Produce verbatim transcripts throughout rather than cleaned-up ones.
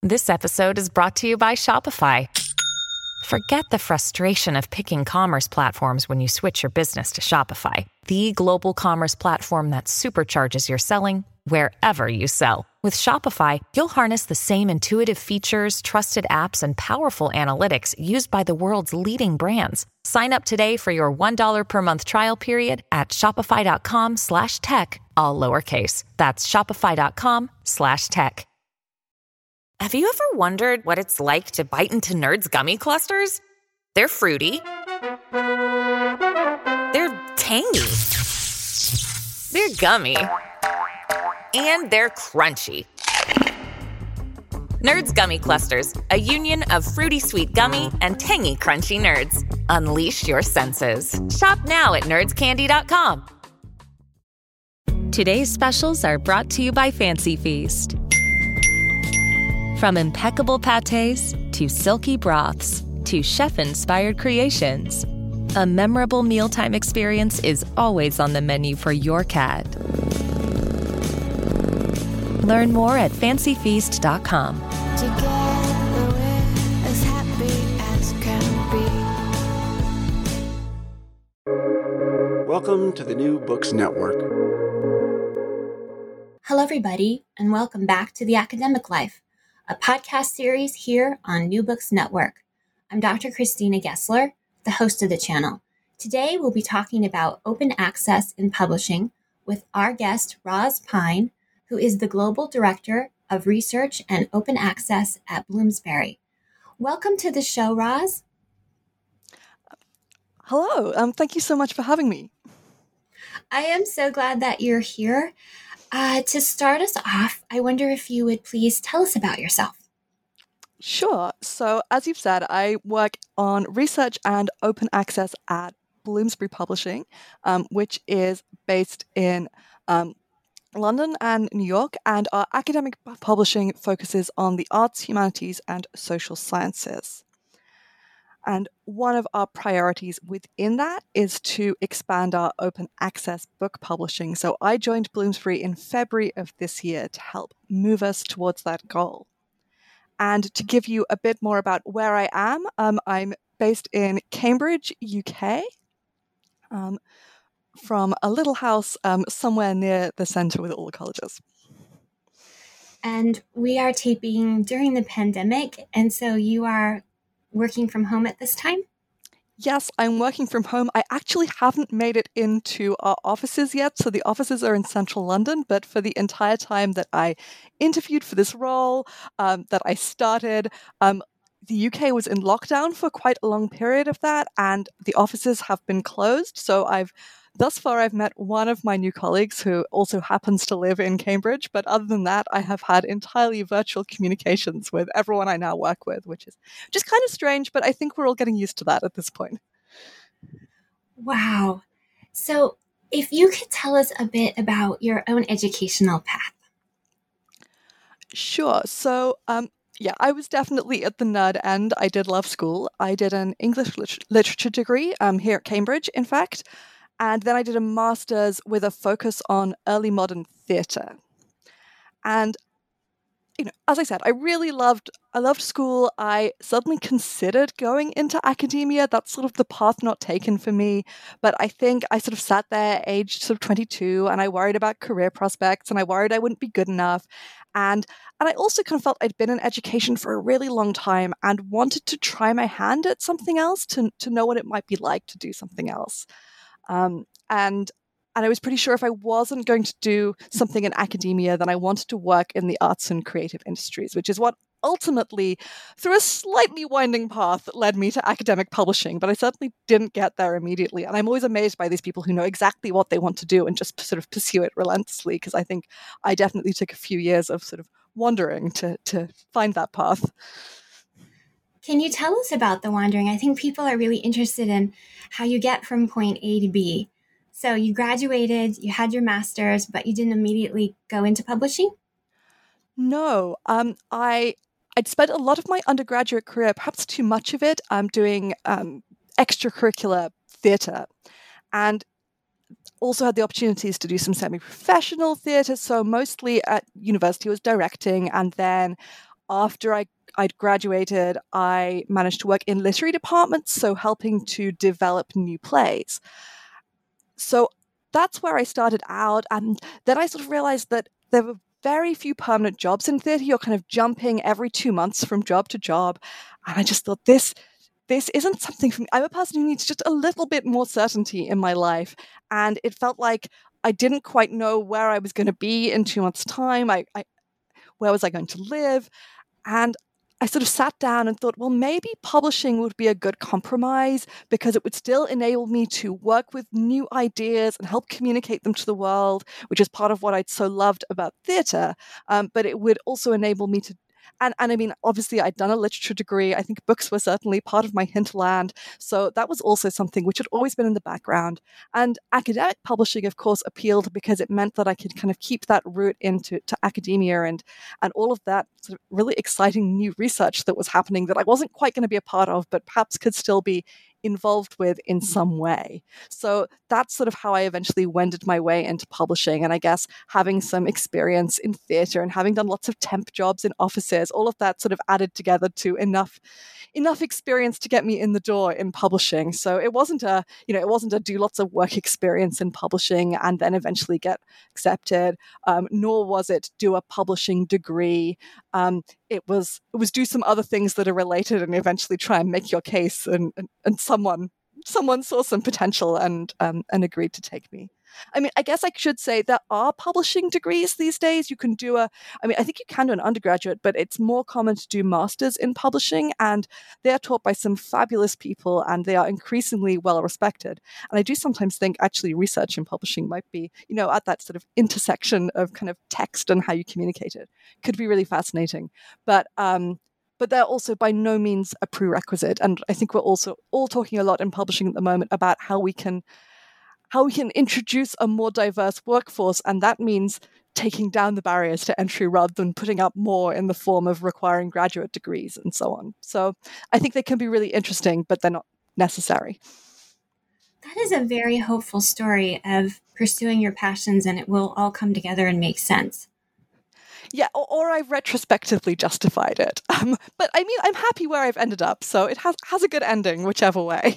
This episode is brought to you by Shopify. Forget the frustration of picking commerce platforms when you switch your business to Shopify, the global commerce platform that supercharges your selling wherever you sell. With Shopify, you'll harness the same intuitive features, trusted apps, and powerful analytics used by the world's leading brands. Sign up today for your one dollar per month trial period at shopify.com slash tech, all lowercase. That's shopify.com slash tech. Have you ever wondered what it's like to bite into Nerds gummy clusters? They're fruity. They're tangy. They're gummy. And they're crunchy. Nerds Gummy Clusters, a union of fruity sweet gummy and tangy crunchy nerds. Unleash your senses. Shop now at nerds candy dot com. Today's specials are brought to you by Fancy Feast. From impeccable pâtés to silky broths to chef-inspired creations, a memorable mealtime experience is always on the menu for your cat. Learn more at fancy feast dot com. Together we're as happy as can be. Welcome to the New Books Network. Hello, everybody, and welcome back to The Academic Life, a podcast series here on New Books Network. I'm Doctor Christina Gessler, the host of the channel. Today, we'll be talking about open access in publishing with our guest, Roz Pine, who is the Global Director of Research and Open Access at Bloomsbury. Welcome to the show, Roz. Hello. Um, thank you so much for having me. I am so glad that you're here. Uh, to start us off, I wonder if you would please tell us about yourself. Sure. So, as you've said, I work on research and open access at Bloomsbury Publishing, um, which is based in um, London and New York, and our academic publishing focuses on the arts, humanities, and social sciences. And one of our priorities within that is to expand our open access book publishing. So I joined Bloomsbury in February of this year to help move us towards that goal. And to give you a bit more about where I am, um, I'm based in Cambridge, U K, um, from a little house um, somewhere near the centre with all the colleges. And we are taping during the pandemic, and so you are working from home at this time? Yes, I'm working from home. I actually haven't made it into our offices yet. So the offices are in central London, but for the entire time that I interviewed for this role, um, that I started, um, the U K was in lockdown for quite a long period of that, and the offices have been closed. So I've Thus far, I've met one of my new colleagues who also happens to live in Cambridge, but other than that, I have had entirely virtual communications with everyone I now work with, which is just kind of strange, but I think we're all getting used to that at this point. Wow. So if you could tell us a bit about your own educational path. Sure. So, um, yeah, I was definitely at the nerd end. I did love school. I did an English lit- literature degree um, here at Cambridge, in fact. And then I did a master's with a focus on early modern theatre. And, you know, as I said, I really loved, I loved school. I suddenly considered going into academia. That's sort of the path not taken for me. But I think I sort of sat there aged sort of twenty-two, and I worried about career prospects, and I worried I wouldn't be good enough. And and I also kind of felt I'd been in education for a really long time and wanted to try my hand at something else to, to know what it might be like to do something else. Um, and and I was pretty sure if I wasn't going to do something in academia, then I wanted to work in the arts and creative industries, which is what ultimately, through a slightly winding path, led me to academic publishing. But I certainly didn't get there immediately. And I'm always amazed by these people who know exactly what they want to do and just sort of pursue it relentlessly, because I think I definitely took a few years of sort of wandering to to find that path. Can you tell us about the wandering? I think people are really interested in how you get from point A to B. So you graduated, you had your master's, but you didn't immediately go into publishing? No, um, I I'd spent a lot of my undergraduate career, perhaps too much of it, um, doing um, extracurricular theatre, and also had the opportunities to do some semi-professional theatre. So mostly at university was directing, and then after I, I'd graduated, I managed to work in literary departments, so helping to develop new plays. So that's where I started out. And then I sort of realized that there were very few permanent jobs in theatre. You're kind of jumping every two months from job to job. And I just thought, this this isn't something for me. I'm a person who needs just a little bit more certainty in my life. And it felt like I didn't quite know where I was going to be in two months' time. I, I where was I going to live? And I sort of sat down and thought, well, maybe publishing would be a good compromise because it would still enable me to work with new ideas and help communicate them to the world, which is part of what I'd so loved about theatre. Um, but it would also enable me to And, and I mean, obviously, I'd done a literature degree. I think books were certainly part of my hinterland. So that was also something which had always been in the background. And academic publishing, of course, appealed because it meant that I could kind of keep that route into to academia and, and all of that sort of really exciting new research that was happening that I wasn't quite going to be a part of, but perhaps could still be involved with in some way. So that's sort of how I eventually wended my way into publishing. And I guess having some experience in theatre and having done lots of temp jobs in offices, all of that sort of added together to enough enough experience to get me in the door in publishing. So it wasn't a, you know, it wasn't a do lots of work experience in publishing and then eventually get accepted, um, nor was it do a publishing degree. Um, it was it was do some other things that are related and eventually try and make your case, and and, and someone someone saw some potential and um, and agreed to take me. I mean, I guess I should say there are publishing degrees these days. You can do a, I mean, I think you can do an undergraduate, but it's more common to do masters in publishing, and they're taught by some fabulous people and they are increasingly well respected. And I do sometimes think actually research in publishing might be, you know, at that sort of intersection of kind of text and how you communicate it. Could be really fascinating. But, um, but they're also by no means a prerequisite. And I think we're also all talking a lot in publishing at the moment about how we can how we can introduce a more diverse workforce, and that means taking down the barriers to entry rather than putting up more in the form of requiring graduate degrees and so on. So I think they can be really interesting, but they're not necessary. That is a very hopeful story of pursuing your passions and it will all come together and make sense. Yeah, or, or I've retrospectively justified it. Um, but I mean, I'm happy where I've ended up, so it has, has a good ending, whichever way.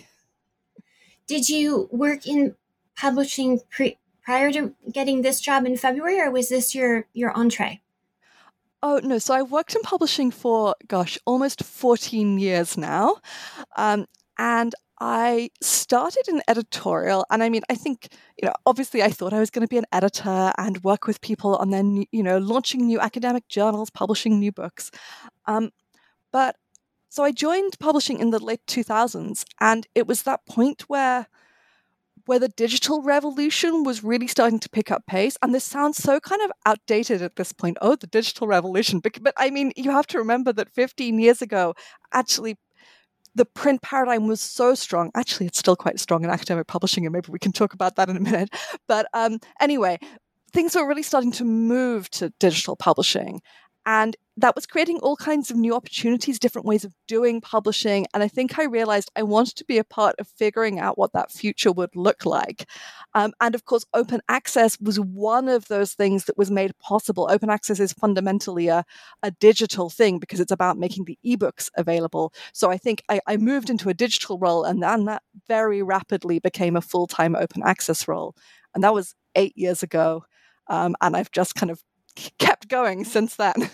Did you work in publishing pre- prior to getting this job in February, or was this your, your entree? Oh, no. So I worked in publishing for, gosh, almost fourteen years now. Um, and I started in editorial. And I mean, I think, you know, obviously I thought I was going to be an editor and work with people on their, new, you know, launching new academic journals, publishing new books. Um, but so I joined publishing in the late two thousands. And it was that point where where the digital revolution was really starting to pick up pace. And this sounds so kind of outdated at this point. Oh, the digital revolution. But, but I mean, you have to remember that fifteen years ago, actually, the print paradigm was so strong. Actually, it's still quite strong in academic publishing, and maybe we can talk about that in a minute. But um, anyway, things were really starting to move to digital publishing. And that was creating all kinds of new opportunities, different ways of doing publishing. And I think I realized I wanted to be a part of figuring out what that future would look like. Um, and of course, open access was one of those things that was made possible. Open access is fundamentally a, a digital thing because it's about making the ebooks available. So I think I, I moved into a digital role, and then that very rapidly became a full-time open access role. And that was eight years ago. Um, and I've just kind of kept going since then.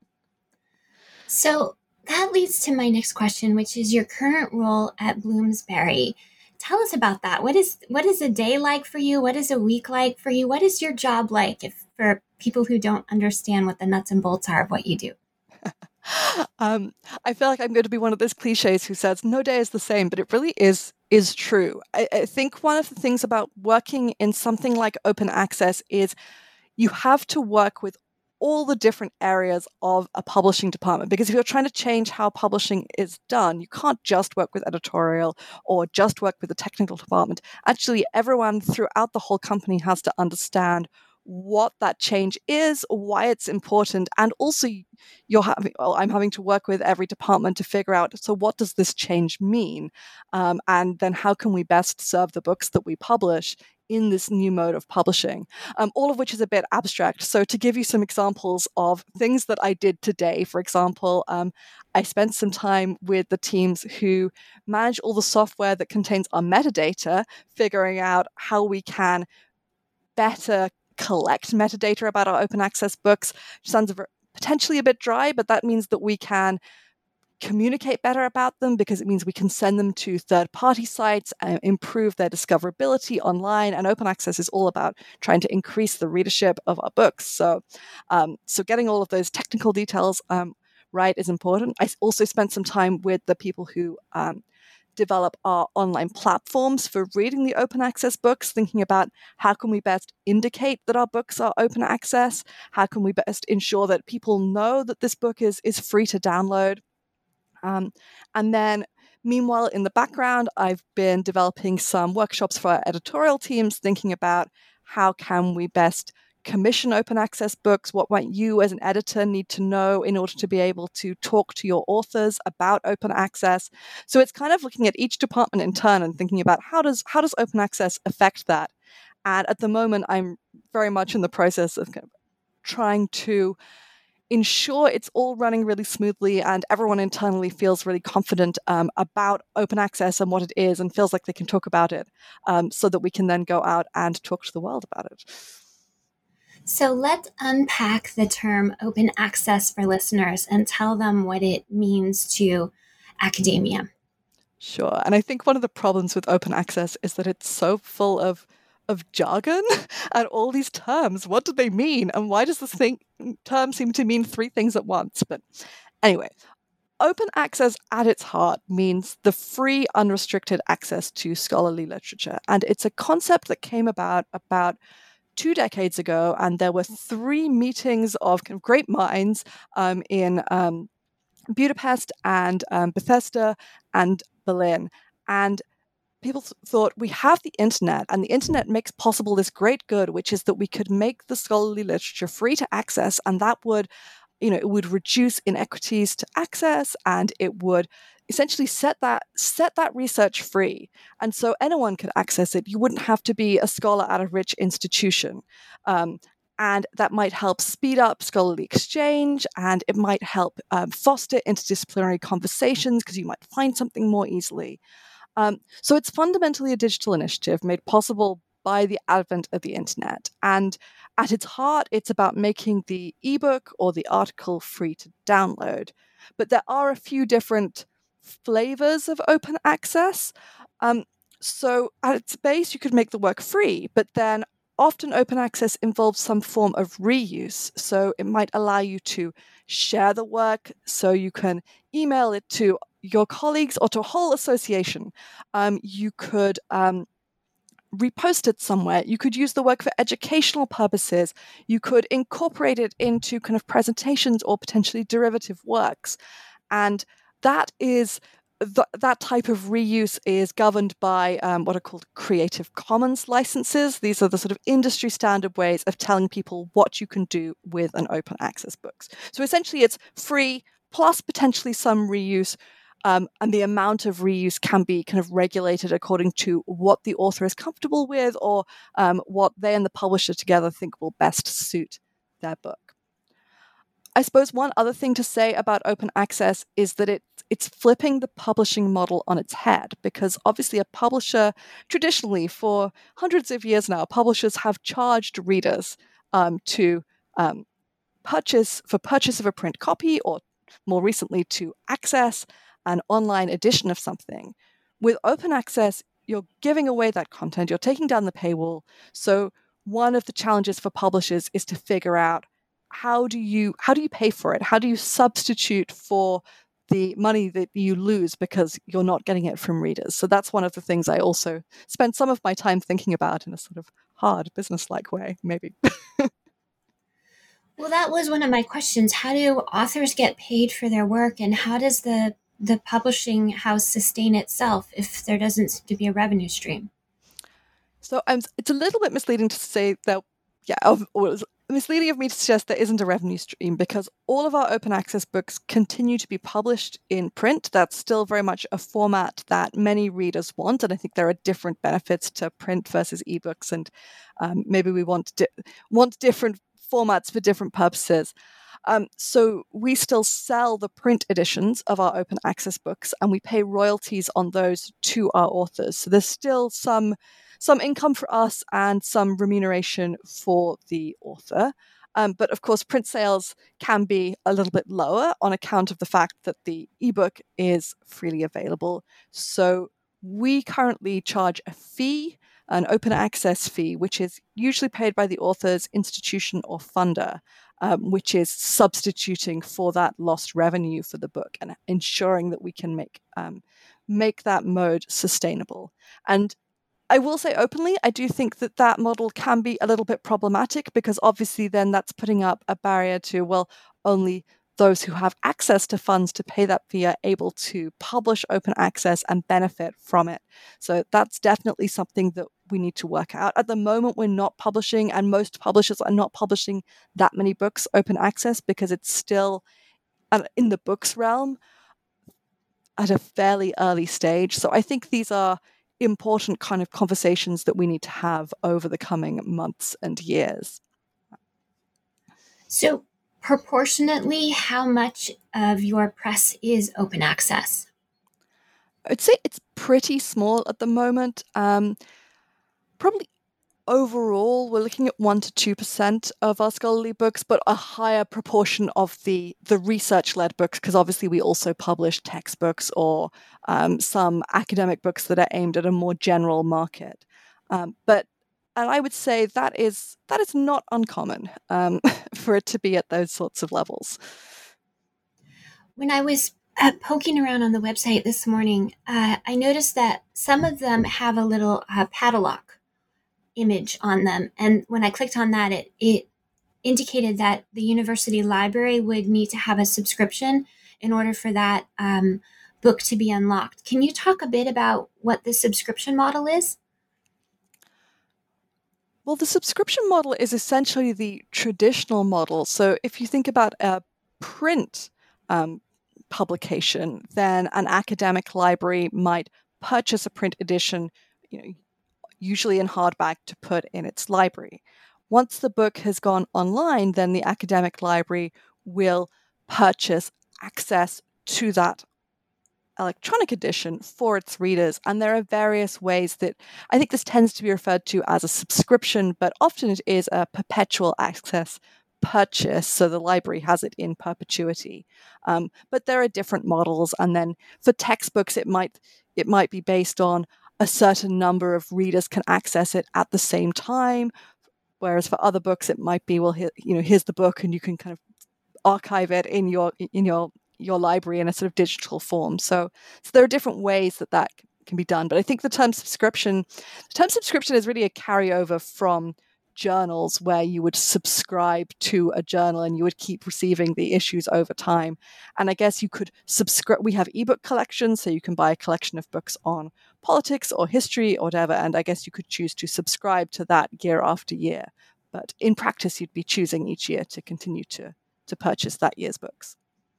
So that leads to my next question, which is your current role at Bloomsbury. Tell us about that. What is what is a day like for you? What is a week like for you? What is your job like if for people who don't understand what the nuts and bolts are of what you do? um, I feel like I'm going to be one of those cliches who says no day is the same, but it really is is true. I, I think one of the things about working in something like open access is you have to work with all the different areas of a publishing department, because if you're trying to change how publishing is done, you can't just work with editorial or just work with the technical department. Actually, everyone throughout the whole company has to understand what that change is, why it's important, and also you're having, well, I'm having to work with every department to figure out, so what does this change mean? Um, and then how can we best serve the books that we publish in this new mode of publishing, um, all of which is a bit abstract. So to give you some examples of things that I did today, for example, um, I spent some time with the teams who manage all the software that contains our metadata, figuring out how we can better collect metadata about our open access books. Sounds potentially a bit dry, but that means that we can communicate better about them because it means we can send them to third-party sites and improve their discoverability online. And open access is all about trying to increase the readership of our books. So, um, so getting all of those technical details um, right is important. I also spent some time with the people who um, develop our online platforms for reading the open access books, thinking about how can we best indicate that our books are open access? How can we best ensure that people know that this book is, is free to download? Um, and then, meanwhile, in the background, I've been developing some workshops for our editorial teams, thinking about how can we best commission open access books? What might you as an editor need to know in order to be able to talk to your authors about open access? So it's kind of looking at each department in turn and thinking about how does how does open access affect that? And at the moment, I'm very much in the process of kind of trying to ensure it's all running really smoothly and everyone internally feels really confident um, about open access and what it is and feels like they can talk about it um, so that we can then go out and talk to the world about it. So let's unpack the term open access for listeners and tell them what it means to academia. Sure. And I think one of the problems with open access is that it's so full of of jargon and all these terms. What do they mean? And why does this thing, term seem to mean three things at once? But anyway, open access at its heart means the free, unrestricted access to scholarly literature. And it's a concept that came about about two decades ago. And there were three meetings of, kind of great minds um, in um, Budapest and um, Bethesda and Berlin. And people thought, we have the internet, and the internet makes possible this great good, which is that we could make the scholarly literature free to access, and that would, you know, it would reduce inequities to access, and it would essentially set that set that research free, and so anyone could access it. You wouldn't have to be a scholar at a rich institution, um, and that might help speed up scholarly exchange, and it might help um, foster interdisciplinary conversations because you might find something more easily. Um, so it's fundamentally a digital initiative made possible by the advent of the internet. And at its heart, it's about making the ebook or the article free to download. But there are a few different flavors of open access. Um, so at its base, you could make the work free, but then often open access involves some form of reuse. So it might allow you to share the work, so you can email it to your colleagues or to a whole association. Um, you could um, repost it somewhere. You could use the work for educational purposes. You could incorporate it into kind of presentations or potentially derivative works. And that is th- that type of reuse is governed by um, what are called Creative Commons licenses. These are the sort of industry standard ways of telling people what you can do with an open access book. So essentially it's free plus potentially some reuse. Um, and the amount of reuse can be kind of regulated according to what the author is comfortable with or um, what they and the publisher together think will best suit their book. I suppose one other thing to say about open access is that it, it's flipping the publishing model on its head, because obviously a publisher, traditionally for hundreds of years now, publishers have charged readers um, to um, purchase, for purchase of a print copy, or more recently to access an online edition of something. With open access, you're giving away that content, you're taking down the paywall. So one of the challenges for publishers is to figure out how do you how do you pay for it? How do you substitute for the money that you lose because you're not getting it from readers? So that's one of the things I also spend some of my time thinking about in a sort of hard business-like way, maybe. Well, that was one of my questions. How do authors get paid for their work, and how does the the publishing house sustain itself if there doesn't seem to be a revenue stream? So um, it's a little bit misleading to say that, yeah, it was misleading of me to suggest there isn't a revenue stream, because all of our open access books continue to be published in print. That's still very much a format that many readers want, and I think there are different benefits to print versus ebooks, and um, maybe we want di- want different formats for different purposes. Um, so we still sell the print editions of our open access books, and we pay royalties on those to our authors. So there's still some some income for us and some remuneration for the author. Um, but of course, print sales can be a little bit lower on account of the fact that the ebook is freely available. So we currently charge a fee, an open access fee, which is usually paid by the author's institution or funder, um, which is substituting for that lost revenue for the book and ensuring that we can make um, make that mode sustainable. And I will say openly, I do think that that model can be a little bit problematic, because obviously then that's putting up a barrier to, well, only those who have access to funds to pay that fee are able to publish open access and benefit from it. So that's definitely something that we need to work out. At the moment, we're not publishing, and most publishers are not publishing that many books open access, because it's still uh, in the books realm at a fairly early stage. So I think these are important kind of conversations that we need to have over the coming months and years. So, proportionately, how much of your press is open access? I'd say it's pretty small at the moment. Um, probably overall, we're looking at one to two percent of our scholarly books, but a higher proportion of the the research-led books, because obviously we also publish textbooks or um, some academic books that are aimed at a more general market. Um, but and I would say that is that is not uncommon um, for it to be at those sorts of levels. When I was uh, poking around on the website this morning, uh, I noticed that some of them have a little uh, padlock image on them. And when I clicked on that, it, it indicated that the university library would need to have a subscription in order for that um, book to be unlocked. Can you talk a bit about what the subscription model is? Well, the subscription model is essentially the traditional model. So if you think about a print um, publication, then an academic library might purchase a print edition, you know, usually in hardback, to put in its library. Once the book has gone online, then the academic library will purchase access to that electronic edition for its readers. And there are various ways that I think this tends to be referred to as a subscription, but often it is a perpetual access purchase, so the library has it in perpetuity. Um, but there are different models, and then for textbooks, it might it might be based on a certain number of readers can access it at the same time, whereas for other books, it might be, well, here, you know, here's the book, and you can kind of archive it in your in your your library in a sort of digital form. So, so there are different ways that that can be done. But I think the term subscription, the term subscription is really a carryover from journals, where you would subscribe to a journal and you would keep receiving the issues over time. And I guess you could subscribe. We have ebook collections, so you can buy a collection of books on politics or history or whatever. And I guess you could choose to subscribe to that year after year. But in practice, you'd be choosing each year to continue to, to purchase that year's books.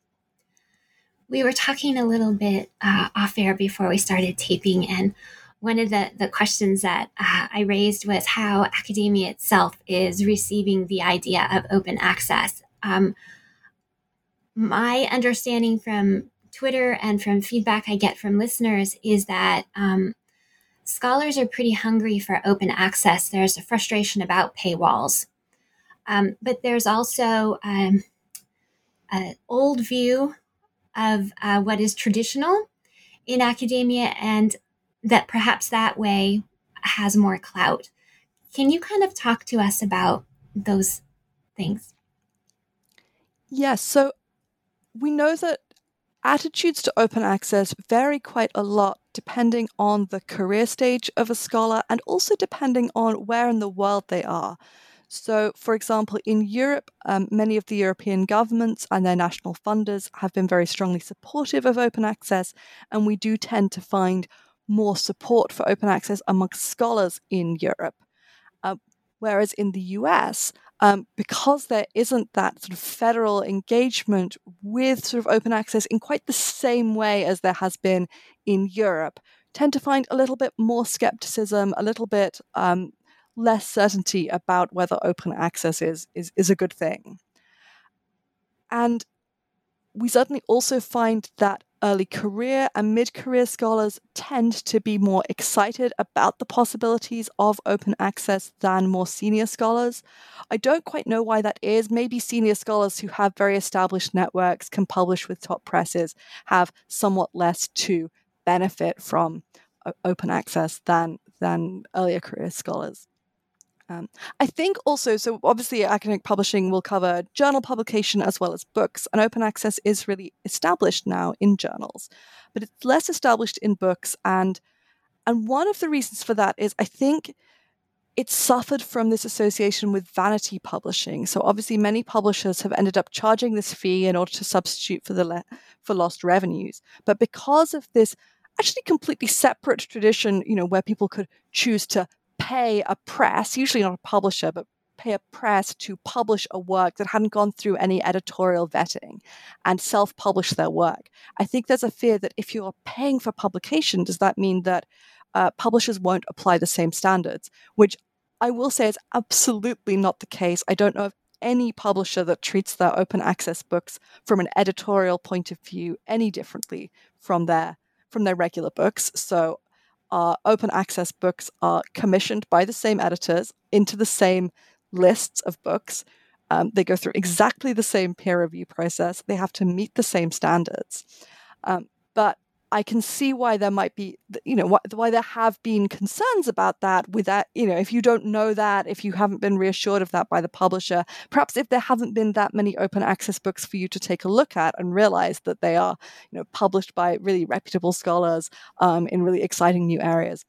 We were talking a little bit uh, off air before we started taping, and one of the, the questions that uh, I raised was how academia itself is receiving the idea of open access. Um, my understanding from Twitter and from feedback I get from listeners is that um, scholars are pretty hungry for open access. There's a frustration about paywalls. Um, but there's also um, an old view of uh, what is traditional in academia, and that perhaps that way has more clout. Can you kind of talk to us about those things? Yes, so we know that attitudes to open access vary quite a lot depending on the career stage of a scholar and also depending on where in the world they are. So, for example, in Europe, um, many of the European governments and their national funders have been very strongly supportive of open access, and we do tend to find more support for open access amongst scholars in Europe. Uh, whereas in the U S, um, because there isn't that sort of federal engagement with sort of open access in quite the same way as there has been in Europe, tend to find a little bit more skepticism, a little bit um, less certainty about whether open access is, is, is a good thing. And we certainly also find that early career and mid-career scholars tend to be more excited about the possibilities of open access than more senior scholars. I don't quite know why that is. Maybe senior scholars who have very established networks, can publish with top presses, have somewhat less to benefit from open access than, than earlier career scholars. Um, I think also, so obviously academic publishing will cover journal publication as well as books, and open access is really established now in journals, but it's less established in books. And, and one of the reasons for that is I think it suffered from this association with vanity publishing. So obviously many publishers have ended up charging this fee in order to substitute for the le- for lost revenues. But because of this actually completely separate tradition, you know, where people could choose to pay a press, usually not a publisher, but pay a press to publish a work that hadn't gone through any editorial vetting and self-publish their work. I think there's a fear that if you're paying for publication, does that mean that uh, publishers won't apply the same standards? Which I will say is absolutely not the case. I don't know of any publisher that treats their open access books from an editorial point of view any differently from their from their regular books. So Uh, open access books are commissioned by the same editors into the same lists of books. Um, they go through exactly the same peer review process. They have to meet the same standards. Um, but I can see why there might be, you know, why, why there have been concerns about that with that, you know, if you don't know that, if you haven't been reassured of that by the publisher, perhaps if there haven't been that many open access books for you to take a look at and realize that they are, you know, published by really reputable scholars um, in really exciting new areas.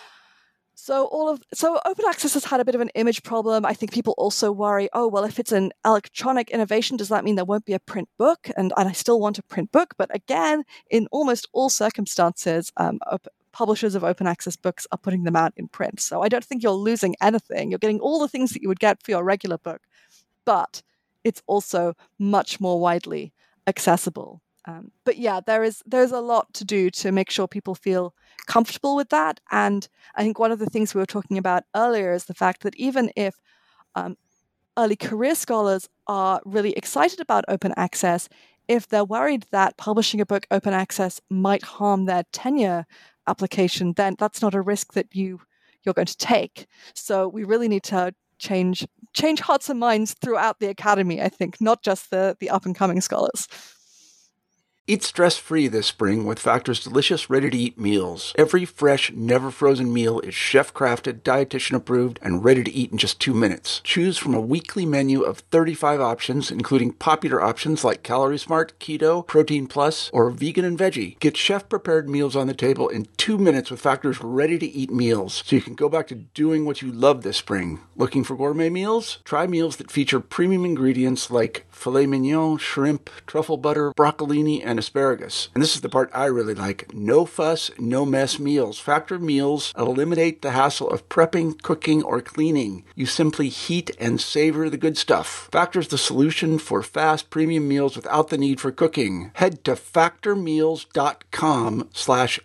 So all of so open access has had a bit of an image problem. I think people also worry, oh, well, if it's an electronic innovation, does that mean there won't be a print book? And, and I still want a print book. But again, in almost all circumstances, um, op- publishers of open access books are putting them out in print. So I don't think you're losing anything. You're getting all the things that you would get for your regular book, but it's also much more widely accessible. Um, but yeah, there is there's a lot to do to make sure people feel comfortable with that. And I think one of the things we were talking about earlier is the fact that even if um, early career scholars are really excited about open access, if they're worried that publishing a book open access might harm their tenure application, then that's not a risk that you you're going to take. So we really need to change change hearts and minds throughout the academy, I think, not just the the up and coming scholars. Eat stress-free this spring with Factor's delicious, ready-to-eat meals. Every fresh, never-frozen meal is chef-crafted, dietitian-approved, and ready to eat in just two minutes. Choose from a weekly menu of thirty-five options, including popular options like Calorie Smart, Keto, Protein Plus, or Vegan and Veggie. Get chef-prepared meals on the table in two minutes with Factor's ready-to-eat meals, so you can go back to doing what you love this spring. Looking for gourmet meals? Try meals that feature premium ingredients like filet mignon, shrimp, truffle butter, broccolini, and asparagus. And this is the part I really like. No fuss, no mess meals. Factor meals eliminate the hassle of prepping, cooking, or cleaning. You simply heat and savor the good stuff. Factor's the solution for fast premium meals without the need for cooking. Head to factormeals.com slash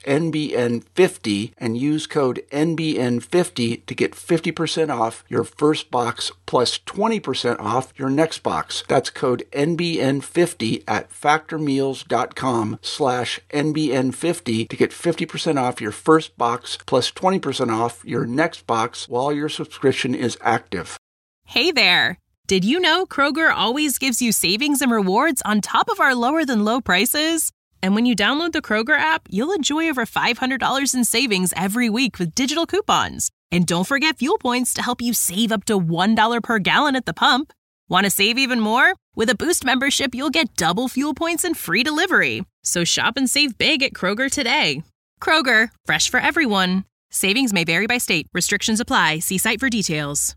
NBN50 and use code N B N fifty to get fifty percent off your first box plus twenty percent off your next box. That's code N B N fifty at factormeals.com slash N B N fifty to get fifty percent off your first box plus twenty percent off your next box while your subscription is active. Hey there! Did you know Kroger always gives you savings and rewards on top of our lower than low prices? And when you download the Kroger app, you'll enjoy over five hundred dollars in savings every week with digital coupons. And don't forget fuel points to help you save up to one dollar per gallon at the pump. Want to save even more? With a Boost membership, you'll get double fuel points and free delivery. So shop and save big at Kroger today. Kroger, fresh for everyone. Savings may vary by state. Restrictions apply. See site for details.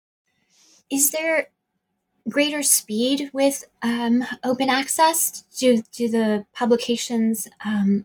Is there greater speed with um, open access? Do, do the publications um,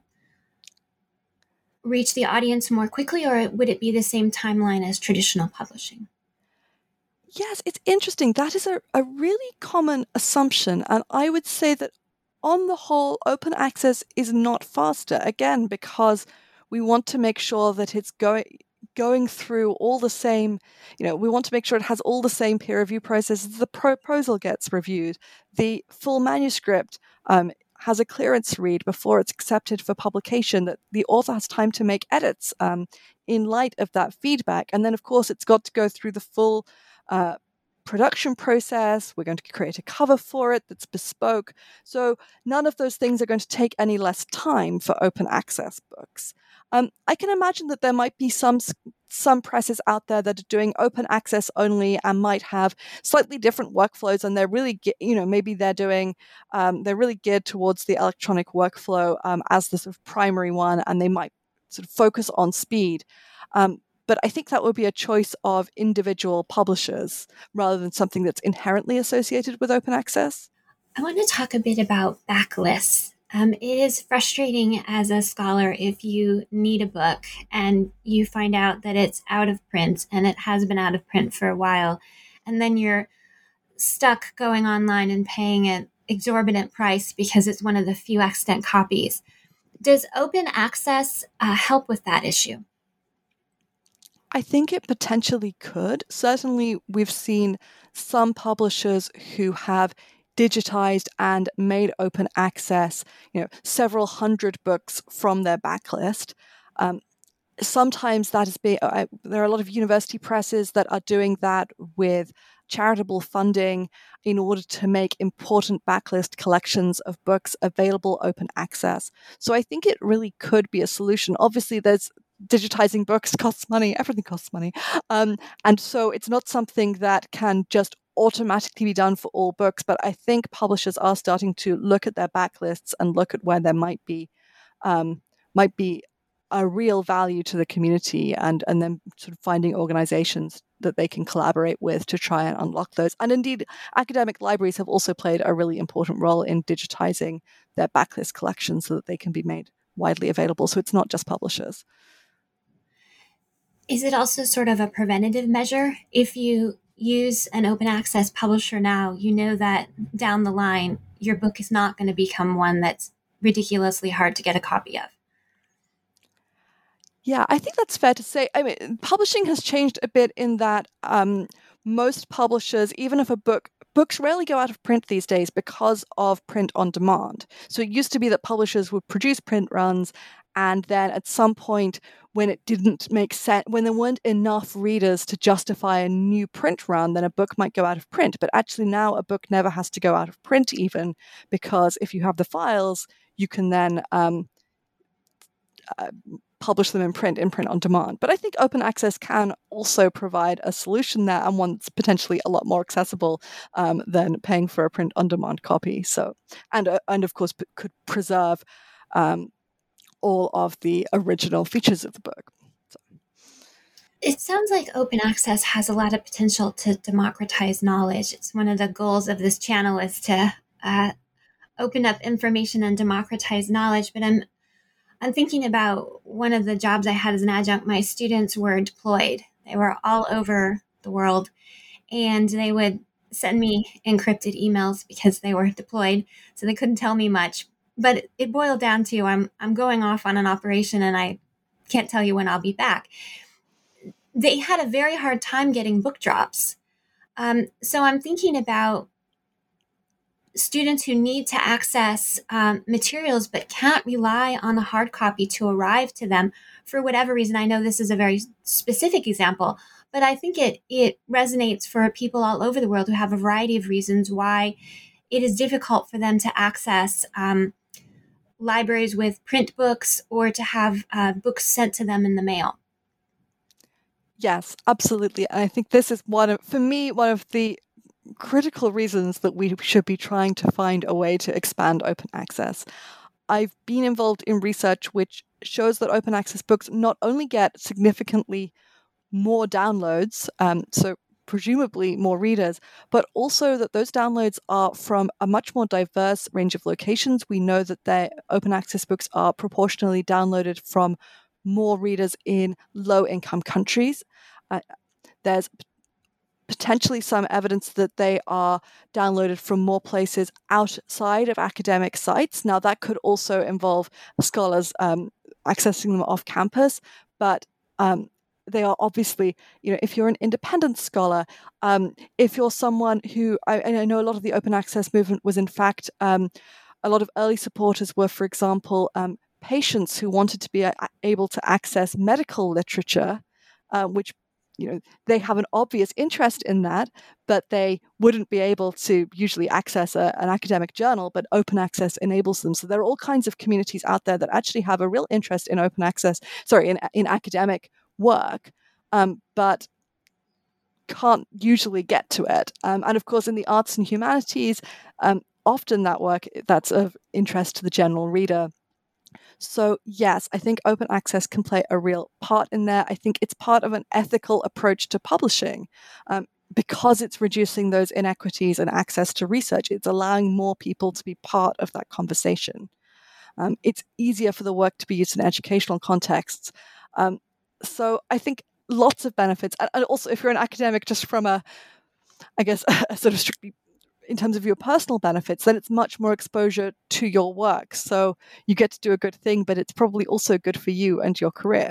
reach the audience more quickly, or would it be the same timeline as traditional publishing? Yes, it's interesting. That is a, a really common assumption. And I would say that on the whole, open access is not faster, again, because we want to make sure that it's going going through all the same, you know, we want to make sure it has all the same peer review processes. The proposal gets reviewed. The full manuscript um, has a clearance read before it's accepted for publication, that the author has time to make edits um, in light of that feedback. And then, of course, it's got to go through the full uh, production process. We're going to create a cover for it that's bespoke. So none of those things are going to take any less time for open access books. Um, I can imagine that there might be some some presses out there that are doing open access only and might have slightly different workflows, and they're really, you know, maybe they're doing, um, they're really geared towards the electronic workflow um, as the sort of primary one, and they might sort of focus on speed. Um, but I think that would be a choice of individual publishers rather than something that's inherently associated with open access. I want to talk a bit about backlists. Um, it is frustrating as a scholar if you need a book and you find out that it's out of print and it has been out of print for a while, and then you're stuck going online and paying an exorbitant price because it's one of the few extant copies. Does open access uh, help with that issue? I think it potentially could. Certainly, we've seen some publishers who have digitized and made open access, you know, several hundred books from their backlist. Um, sometimes that is being, uh, there are a lot of university presses that are doing that with charitable funding in order to make important backlist collections of books available open access. So I think it really could be a solution. Obviously, there's digitizing books costs money, everything costs money. Um, and so it's not something that can just automatically be done for all books, but I think publishers are starting to look at their backlists and look at where there might be um, might be a real value to the community, and, and then sort of finding organizations that they can collaborate with to try and unlock those. And indeed, academic libraries have also played a really important role in digitizing their backlist collections so that they can be made widely available. So it's not just publishers. Is it also sort of a preventative measure? If you use an open access publisher now, you know that down the line, your book is not going to become one that's ridiculously hard to get a copy of. Yeah, I think that's fair to say. I mean, publishing has changed a bit in that um, most publishers, even if a book, books rarely go out of print these days because of print on demand. So it used to be that publishers would produce print runs, and then at some point when it didn't make sense, when there weren't enough readers to justify a new print run, then a book might go out of print. But actually now a book never has to go out of print even, because if you have the files, you can then um, uh, publish them in print, in print on demand. But I think open access can also provide a solution there, and one that's potentially a lot more accessible um, than paying for a print on demand copy. So, and uh, and of course p- could preserve um, all of the original features of the book. So. It sounds like open access has a lot of potential to democratize knowledge. It's one of the goals of this channel is to uh, open up information and democratize knowledge. But I'm I'm thinking about one of the jobs I had as an adjunct. My students were deployed. They were all over the world, and they would send me encrypted emails because they were deployed, so they couldn't tell me much. But it boiled down to I'm I'm going off on an operation and I can't tell you when I'll be back. They had a very hard time getting book drops. Um, so I'm thinking about students who need to access um, materials but can't rely on a hard copy to arrive to them for whatever reason. I know this is a very specific example, but I think it it resonates for people all over the world who have a variety of reasons why it is difficult for them to access um, libraries with print books or to have uh, books sent to them in the mail. Yes, absolutely. And I think this is one of, for me, one of the critical reasons that we should be trying to find a way to expand open access. I've been involved in research which shows that open access books not only get significantly more downloads, um, so presumably more readers, but also that those downloads are from a much more diverse range of locations. We know that their open access books are proportionally downloaded from more readers in low-income countries. Uh, there's potentially some evidence that they are downloaded from more places outside of academic sites. Now, that could also involve scholars um, accessing them off campus, but um, they are obviously, you know, if you're an independent scholar, um, if you're someone who, I, I know a lot of the open access movement was in fact, um, a lot of early supporters were, for example, um, patients who wanted to be a, able to access medical literature, uh, which, you know, they have an obvious interest in that, but they wouldn't be able to usually access a, an academic journal, but open access enables them. So there are all kinds of communities out there that actually have a real interest in open access, sorry, in, in academic work, um, but can't usually get to it. Um, and of course, in the arts and humanities, um, often that work that's of interest to the general reader. So yes, I think open access can play a real part in there. I think it's part of an ethical approach to publishing. Um, because it's reducing those inequities and access to research, it's allowing more people to be part of that conversation. Um, it's easier for the work to be used in educational contexts. Um, So I think lots of benefits. And also, if you're an academic, just from a, I guess, a sort of strictly in terms of your personal benefits, then it's much more exposure to your work. So you get to do a good thing, but it's probably also good for you and your career.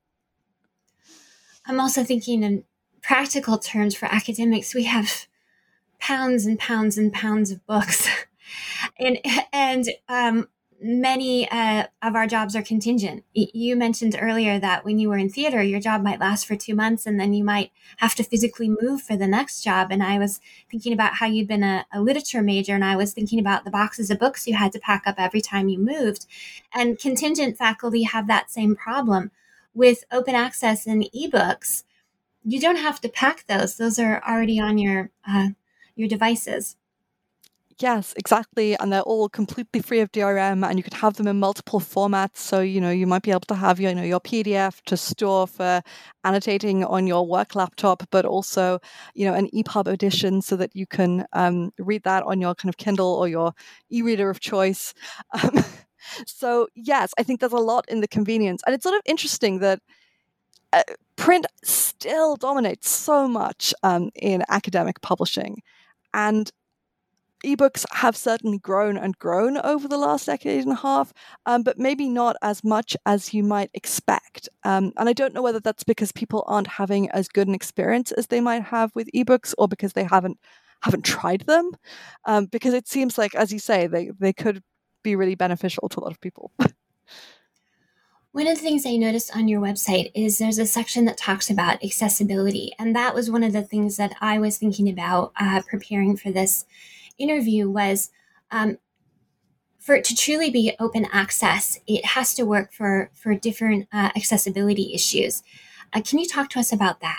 I'm also thinking in practical terms for academics, we have pounds and pounds and pounds of books. and and um, many uh, of our jobs are contingent. Y- You mentioned earlier that when you were in theater, your job might last for two months and then you might have to physically move for the next job. And I was thinking about how you'd been a, a literature major, and I was thinking about the boxes of books you had to pack up every time you moved. And contingent faculty have that same problem. With open access and ebooks, you don't have to pack those. Those are already on your uh, your devices. Yes, exactly. And they're all completely free of D R M, and you could have them in multiple formats. So, you know, you might be able to have, you know, your P D F to store for annotating on your work laptop, but also, you know, an E P U B edition so that you can um, read that on your kind of Kindle or your e-reader of choice. Um, so, yes, I think there's a lot in the convenience. And it's sort of interesting that uh, print still dominates so much um, in academic publishing. And ebooks have certainly grown and grown over the last decade and a half, um, but maybe not as much as you might expect. Um, and I don't know whether that's because people aren't having as good an experience as they might have with ebooks, or because they haven't haven't tried them. Um, because it seems like, as you say, they, they could be really beneficial to a lot of people. One of the things I noticed on your website is there's a section that talks about accessibility. And that was one of the things that I was thinking about uh, preparing for this interview was um, for it to truly be open access, it has to work for, for different uh, accessibility issues. Uh, can you talk to us about that?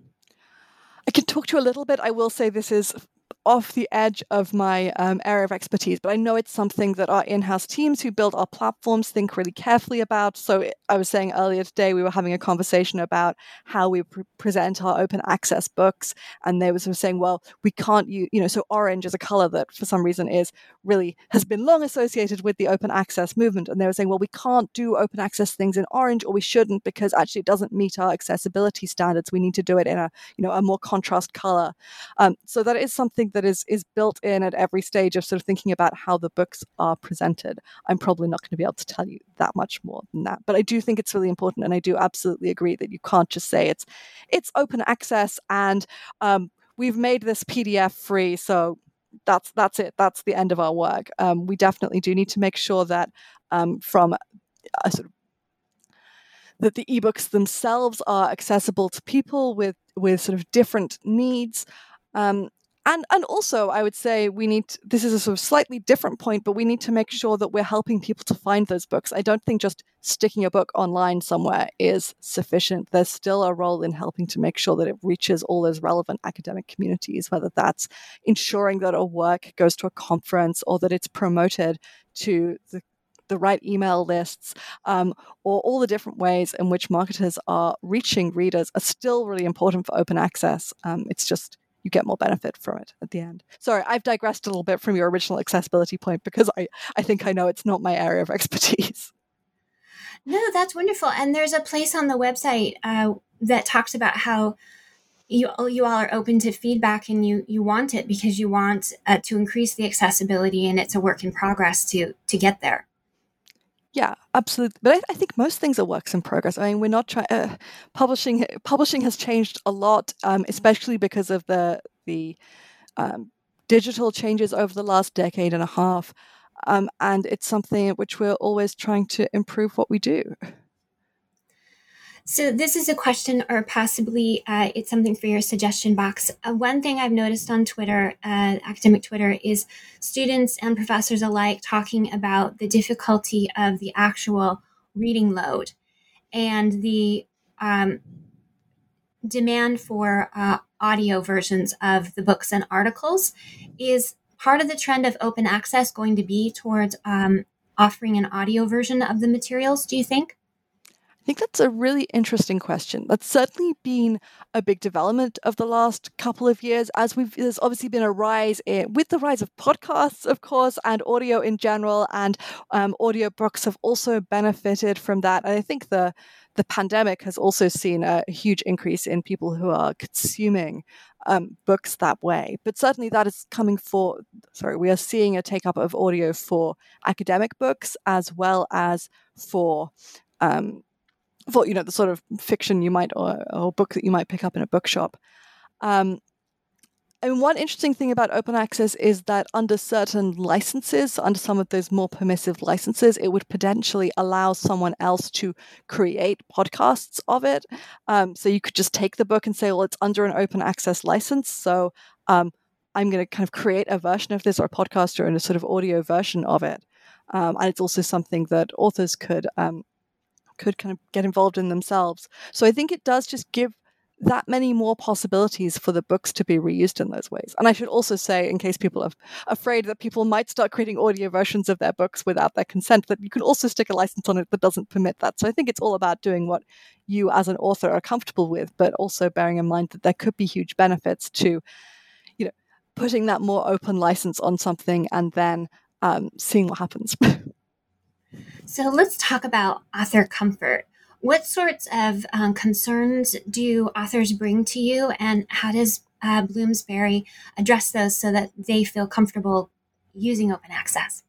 I can talk to you a little bit. I will say this is off the edge of my um, area of expertise, but I know it's something that our in-house teams who build our platforms think really carefully about. So I was saying earlier today, we were having a conversation about how we pre- present our open access books, and they were sort of saying, well, we can't use, you know, so orange is a color that for some reason is really, has been long associated with the open access movement. And they were saying, well, we can't do open access things in orange, or we shouldn't, because actually it doesn't meet our accessibility standards. We need to do it in a, you know, a more contrast color. Um, so that is something that is is built in at every stage of sort of thinking about how the books are presented. I'm probably not going to be able to tell you that much more than that, but I do think it's really important, and I do absolutely agree that you can't just say it's it's open access and um, we've made this P D F free, so that's that's it. That's the end of our work. Um, we definitely do need to make sure that um, from a sort of that the ebooks themselves are accessible to people with with sort of different needs. Um, And and also, I would say we need, to, this is a sort of slightly different point, but we need to make sure that we're helping people to find those books. I don't think just sticking a book online somewhere is sufficient. There's still a role in helping to make sure that it reaches all those relevant academic communities, whether that's ensuring that a work goes to a conference or that it's promoted to the the right email lists, um, or all the different ways in which marketers are reaching readers are still really important for open access. Um, it's just, you get more benefit from it at the end. Sorry, I've digressed a little bit from your original accessibility point because I, I think I know it's not my area of expertise. No, that's wonderful. And there's a place on the website uh, that talks about how you you all are open to feedback, and you you want it because you want uh, to increase the accessibility, and it's a work in progress to to get there. Yeah, absolutely. But I, I think most things are works in progress. I mean, we're not trying. Uh, publishing publishing has changed a lot, um, especially because of the the um, digital changes over the last decade and a half, um, and it's something at which we're always trying to improve what we do. So this is a question, or possibly uh, it's something for your suggestion box. Uh, one thing I've noticed on Twitter, uh, academic Twitter, is students and professors alike talking about the difficulty of the actual reading load and the um, demand for uh, audio versions of the books and articles. Is part of the trend of open access going to be towards um, offering an audio version of the materials, do you think? I think that's a really interesting question. That's certainly been a big development of the last couple of years, as we've there's obviously been a rise in, with the rise of podcasts, of course, and audio in general, and um, audiobooks have also benefited from that. And I think the the pandemic has also seen a huge increase in people who are consuming um, books that way. But certainly that is coming for, sorry, we are seeing a take up of audio for academic books as well as for um, for you know the sort of fiction you might or, or book that you might pick up in a bookshop. Um, and one interesting thing about open access is that under certain licenses, under some of those more permissive licenses, it would potentially allow someone else to create podcasts of it. Um, so you could just take the book and say, well, it's under an open access license, so um, I'm going to kind of create a version of this, or a podcast, or in a sort of audio version of it. Um, and it's also something that authors could um, could kind of get involved in themselves. So I think it does just give that many more possibilities for the books to be reused in those ways. And I should also say, in case people are afraid that people might start creating audio versions of their books without their consent, that you can also stick a license on it that doesn't permit that. So I think it's all about doing what you as an author are comfortable with, but also bearing in mind that there could be huge benefits to, you know, putting that more open license on something and then um, seeing what happens. So let's talk about author comfort. What sorts of um, concerns do authors bring to you, and how does uh, Bloomsbury address those so that they feel comfortable using open access?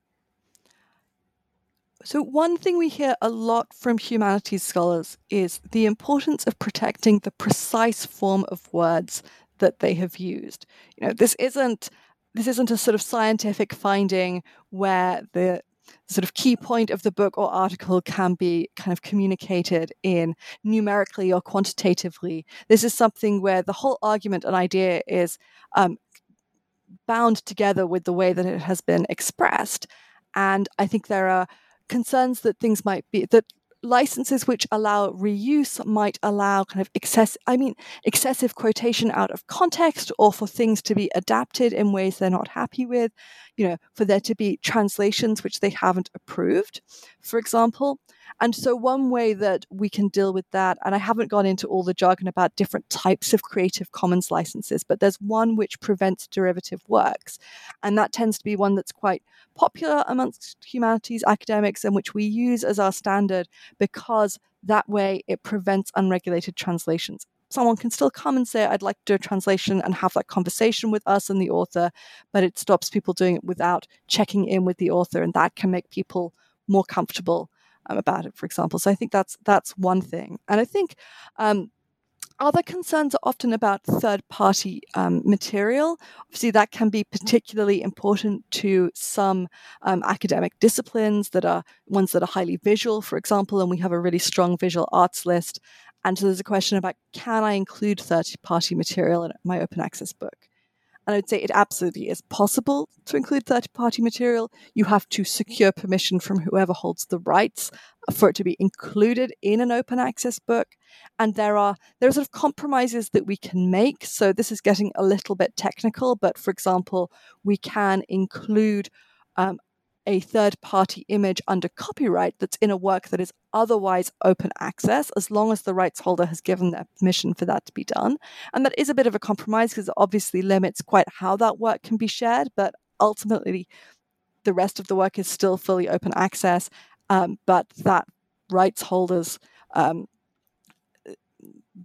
So one thing we hear a lot from humanities scholars is the importance of protecting the precise form of words that they have used. You know, this isn't this isn't a sort of scientific finding where the sort of key point of the book or article can be kind of communicated in numerically or quantitatively. This is something where the whole argument and idea is um, bound together with the way that it has been expressed. And I think there are concerns that things might be, that licenses which allow reuse might allow kind of excess, I mean, excessive quotation out of context, or for things to be adapted in ways they're not happy with, you know, for there to be translations which they haven't approved, for example. And so one way that we can deal with that, and I haven't gone into all the jargon about different types of Creative Commons licenses, but there's one which prevents derivative works. And that tends to be one that's quite popular amongst humanities academics, and which we use as our standard because that way it prevents unregulated translations. Someone can still come and say, I'd like to do a translation, and have that conversation with us and the author, but it stops people doing it without checking in with the author, and that can make people more comfortable um, about it, for example. So I think that's that's one thing. And I think um, other concerns are often about third-party um, material. Obviously, that can be particularly important to some um, academic disciplines that are ones that are highly visual, for example, and we have a really strong visual arts list. And so there's a question about, can I include third-party material in my open access book? And I would say it absolutely is possible to include third-party material. You have to secure permission from whoever holds the rights for it to be included in an open access book. And there are there are sort of compromises that we can make. So this is getting a little bit technical, but for example, we can include um, a third-party image under copyright that's in a work that is otherwise open access, as long as the rights holder has given their permission for that to be done. And that is a bit of a compromise because it obviously limits quite how that work can be shared, but ultimately the rest of the work is still fully open access, um, but that rights holders um,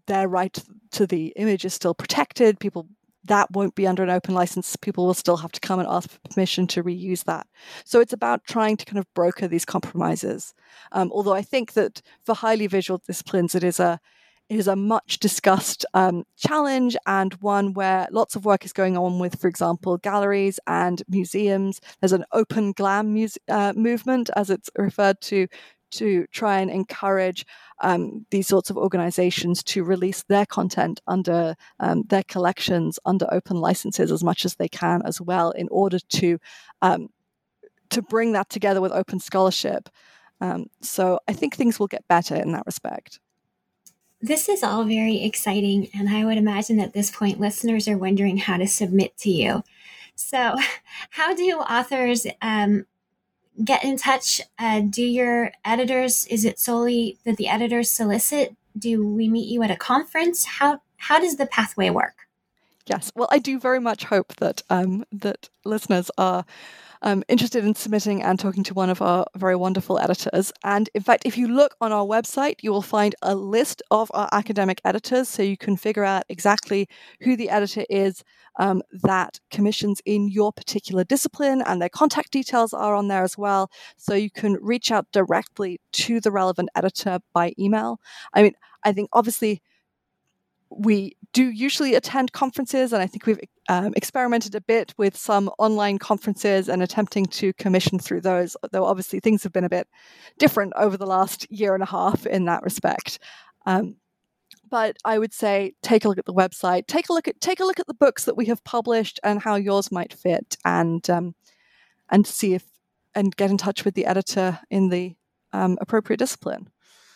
their right to the image is still protected. People that won't be under an open license. People will still have to come and ask for permission to reuse that. So it's about trying to kind of broker these compromises. Um, although I think that for highly visual disciplines, it is a it is a much discussed um, challenge, and one where lots of work is going on with, for example, galleries and museums. There's an open glam muse- uh, movement, as it's referred to, to try and encourage um, these sorts of organizations to release their content under um, their collections under open licenses as much as they can as well, in order to um, to bring that together with open scholarship. Um, so I think things will get better in that respect. This is all very exciting, and I would imagine at this point listeners are wondering how to submit to you. So how do authors um, get in touch? Uh, do your editors, is it solely that the editors solicit? Do we meet you at a conference? How how does the pathway work? Yes, well, I do very much hope that um, that listeners are um, interested in submitting and talking to one of our very wonderful editors. And in fact, if you look on our website, you will find a list of our academic editors, so you can figure out exactly who the editor is um, that commissions in your particular discipline, and their contact details are on there as well. So you can reach out directly to the relevant editor by email. I mean, I think obviously we do usually attend conferences, and I think we've um, experimented a bit with some online conferences and attempting to commission through those, though obviously things have been a bit different over the last year and a half in that respect. Um, but I would say take a look at the website, take a look at take a look at the books that we have published and how yours might fit, and um, and see if and get in touch with the editor in the um, appropriate discipline.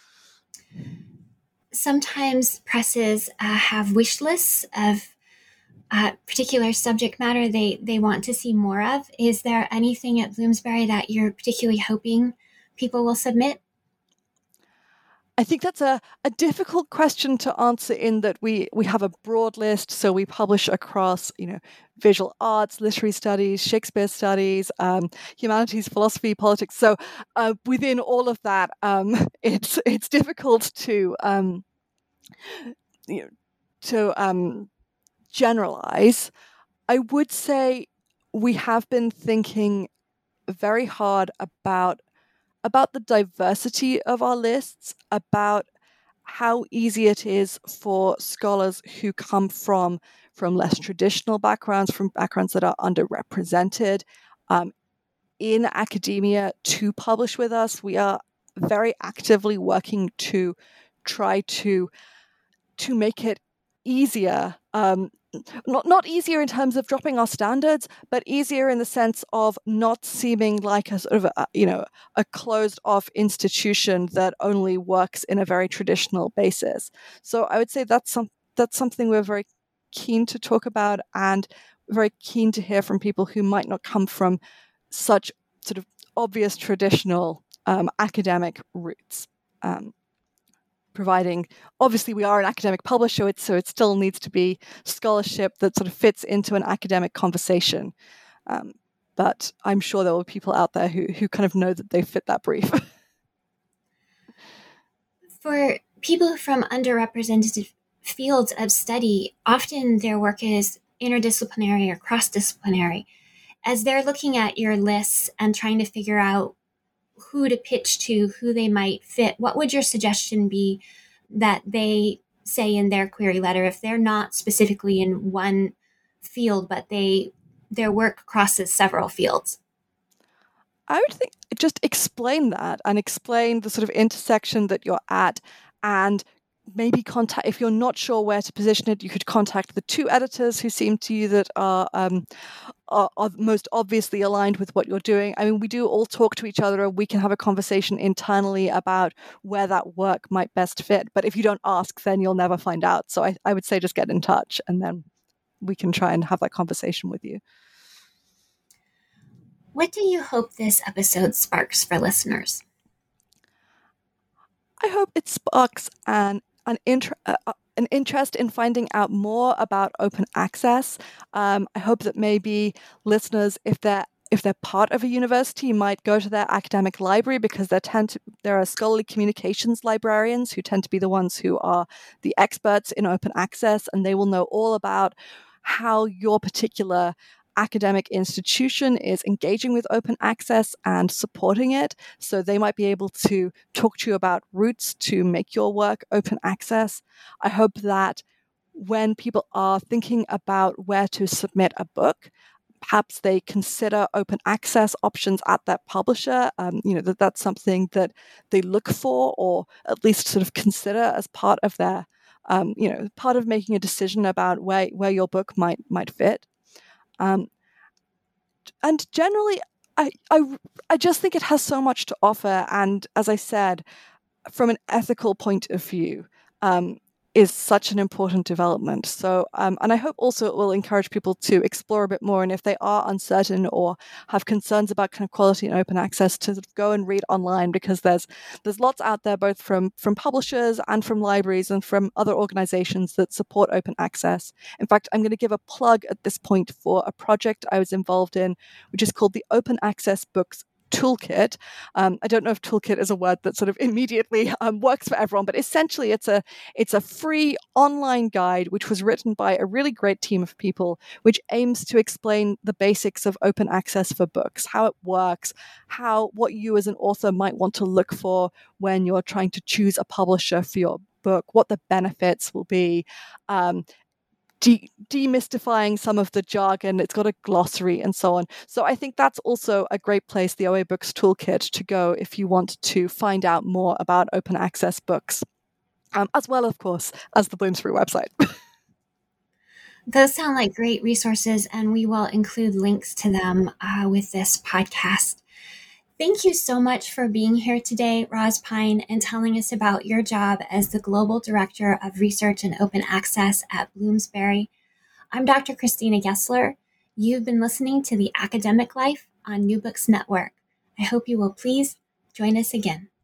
Sometimes presses uh, have wish lists of uh, particular subject matter they, they want to see more of. Is there anything at Bloomsbury that you're particularly hoping people will submit? I think that's a, a difficult question to answer, in that we, we have a broad list. So we publish across, you know, visual arts, literary studies, Shakespeare studies, um, humanities, philosophy, politics. So uh, within all of that, um, it's it's difficult to um, you know, to um, generalize. I would say we have been thinking very hard about about the diversity of our lists, about how easy it is for scholars who come from from less traditional backgrounds, from backgrounds that are underrepresented um, in academia, to publish with us. We are very actively working to try to to make it easier. Um, Not not easier in terms of dropping our standards, but easier in the sense of not seeming like a sort of a, you know a closed off institution that only works in a very traditional basis. So I would say that's some that's something we're very keen to talk about, and very keen to hear from people who might not come from such sort of obvious traditional um, academic roots. Um, providing, obviously we are an academic publisher, so it still needs to be scholarship that sort of fits into an academic conversation. Um, but I'm sure there will be people out there who, who kind of know that they fit that brief. For people from underrepresented fields of study, often their work is interdisciplinary or cross-disciplinary. As they're looking at your lists and trying to figure out who to pitch to, who they might fit, what would your suggestion be that they say in their query letter if they're not specifically in one field, but they their work crosses several fields? I would think just explain that, and explain the sort of intersection that you're at, and maybe contact, if you're not sure where to position it, you could contact the two editors who seem to you that are, um, are, are most obviously aligned with what you're doing. I mean, we do all talk to each other, and we can have a conversation internally about where that work might best fit. But if you don't ask, then you'll never find out. So I, I would say just get in touch, and then we can try and have that conversation with you. What do you hope this episode sparks for listeners? I hope it sparks an an, inter- uh, an interest in finding out more about open access. Um, I hope that maybe listeners, if they're if they're part of a university, might go to their academic library because there tend to, there are scholarly communications librarians who tend to be the ones who are the experts in open access, and they will know all about how your particular academic institution is engaging with open access and supporting it. So they might be able to talk to you about routes to make your work open access. I hope that when people are thinking about where to submit a book, perhaps they consider open access options at that publisher. Um, you know, that that's something that they look for, or at least sort of consider as part of their, um, you know, part of making a decision about where, where your book might might fit. Um, and generally, I, I I just think it has so much to offer. And as I said, from an ethical point of view, um, is such an important development. So, um, and I hope also it will encourage people to explore a bit more. And if they are uncertain or have concerns about kind of quality and open access, to sort of go and read online, because there's there's lots out there, both from from publishers and from libraries and from other organizations that support open access. In fact, I'm going to give a plug at this point for a project I was involved in, which is called the Open Access Books Toolkit. Um, I don't know if toolkit is a word that sort of immediately um, works for everyone, but essentially it's a it's a free online guide which was written by a really great team of people, which aims to explain the basics of open access for books, how it works, how what you as an author might want to look for when you're trying to choose a publisher for your book, what the benefits will be. Um, De- demystifying some of the jargon. It's got a glossary and so on. So I think that's also a great place, the O A Books Toolkit, to go if you want to find out more about open access books, um, as well, of course, as the Bloomsbury website. Those sound like great resources, and we will include links to them uh, with this podcast. Thank you so much for being here today, Roz Pine, and telling us about your job as the Global Director of Research and Open Access at Bloomsbury. I'm Doctor Christina Gessler. You've been listening to The Academic Life on New Books Network. I hope you will please join us again.